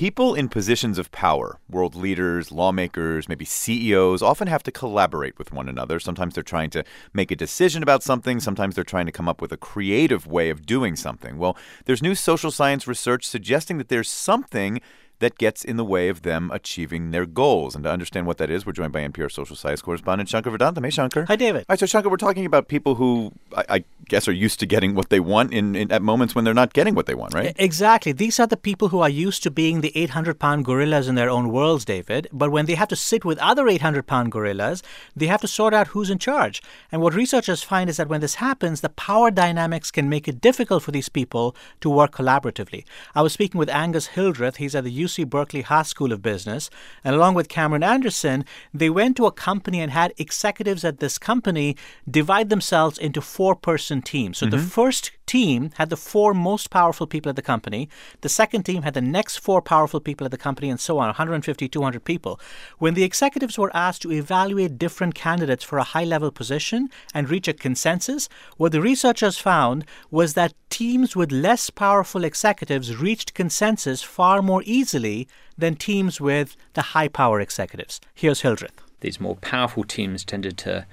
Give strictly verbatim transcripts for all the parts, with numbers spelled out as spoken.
People in positions of power, world leaders, lawmakers, maybe C E Os, often have to collaborate with one another. Sometimes they're trying to make a decision about something. Sometimes they're trying to come up with a creative way of doing something. Well, there's new social science research suggesting that there's something that gets in the way of them achieving their goals. And to understand what that is, we're joined by N P R social science correspondent Shankar Vedantam. Hey, Shankar. Hi, David. All right, so Shankar, we're talking about people who I, I guess are used to getting what they want in, in at moments when they're not getting what they want, right? Exactly. These are the people who are used to being the eight hundred pound gorillas in their own worlds, David. But when they have to sit with other eight hundred pound gorillas, they have to sort out who's in charge. And what researchers find is that when this happens, the power dynamics can make it difficult for these people to work collaboratively. I was speaking with Angus Hildreth. He's at the U C Berkeley Haas School of Business. And along with Cameron Anderson, they went to a company and had executives at this company divide themselves into four-person teams. So mm-hmm. the first team had the four most powerful people at the company. The second team had the next four powerful people at the company, and so on, one hundred fifty, two hundred people. When the executives were asked to evaluate different candidates for a high-level position and reach a consensus, what the researchers found was that teams with less powerful executives reached consensus far more easily than teams with the high-power executives. Here's Hildreth. These more powerful teams tended to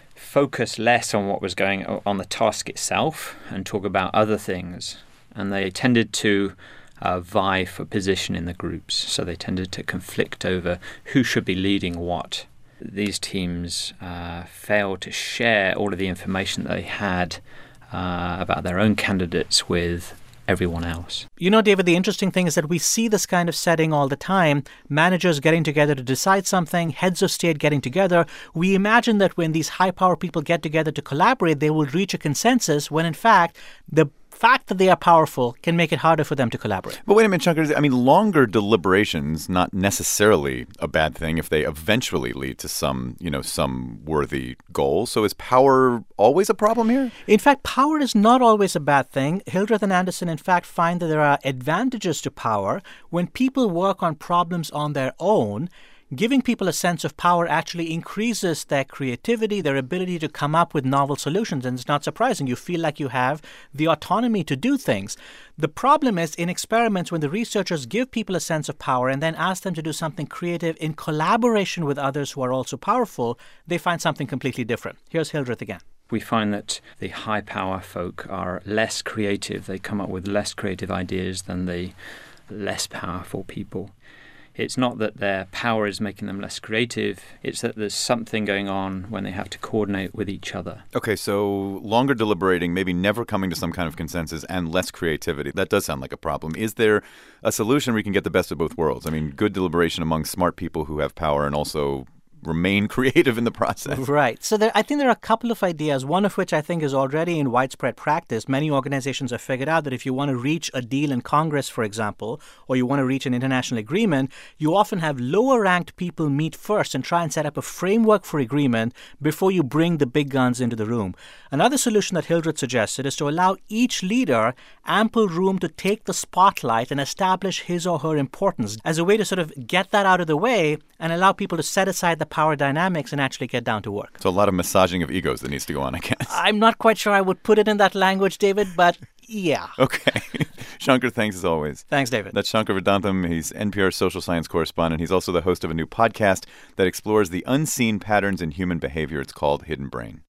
focus less on what was going on the task itself and talk about other things. And they tended to uh, vie for position in the groups. So they tended to conflict over who should be leading what. These teams uh, failed to share all of the information that they had uh, about their own candidates with everyone else. You know, David, the interesting thing is that we see this kind of setting all the time. Managers getting together to decide something, heads of state getting together. We imagine that when these high-power people get together to collaborate, they will reach a consensus when, in fact, the fact that they are powerful can make it harder for them to collaborate. But wait a minute, Shankar. I mean, longer deliberations, not necessarily a bad thing if they eventually lead to some, you know, some worthy goal. So is power always a problem here? In fact, power is not always a bad thing. Hildreth and Anderson, in fact, find that there are advantages to power. When people work on problems on their own, giving people a sense of power actually increases their creativity, their ability to come up with novel solutions. And it's not surprising. You feel like you have the autonomy to do things. The problem is in experiments when the researchers give people a sense of power and then ask them to do something creative in collaboration with others who are also powerful, they find something completely different. Here's Hildreth again. We find that the high-power folk are less creative. They come up with less creative ideas than the less powerful people. It's not that their power is making them less creative. It's that there's something going on when they have to coordinate with each other. Okay, so longer deliberating, maybe never coming to some kind of consensus, and less creativity. That does sound like a problem. Is there a solution where we can get the best of both worlds? I mean, good deliberation among smart people who have power and also remain creative in the process. Right. So there, I think there are a couple of ideas, one of which I think is already in widespread practice. Many organizations have figured out that if you want to reach a deal in Congress, for example, or you want to reach an international agreement, you often have lower-ranked people meet first and try and set up a framework for agreement before you bring the big guns into the room. Another solution that Hildreth suggested is to allow each leader ample room to take the spotlight and establish his or her importance as a way to sort of get that out of the way and allow people to set aside the power dynamics and actually get down to work. So a lot of massaging of egos that needs to go on, I guess. I'm not quite sure I would put it in that language, David, but yeah. Okay. Shankar, thanks as always. Thanks, David. That's Shankar Vedantam. He's N P R's social science correspondent. He's also the host of a new podcast that explores the unseen patterns in human behavior. It's called Hidden Brain.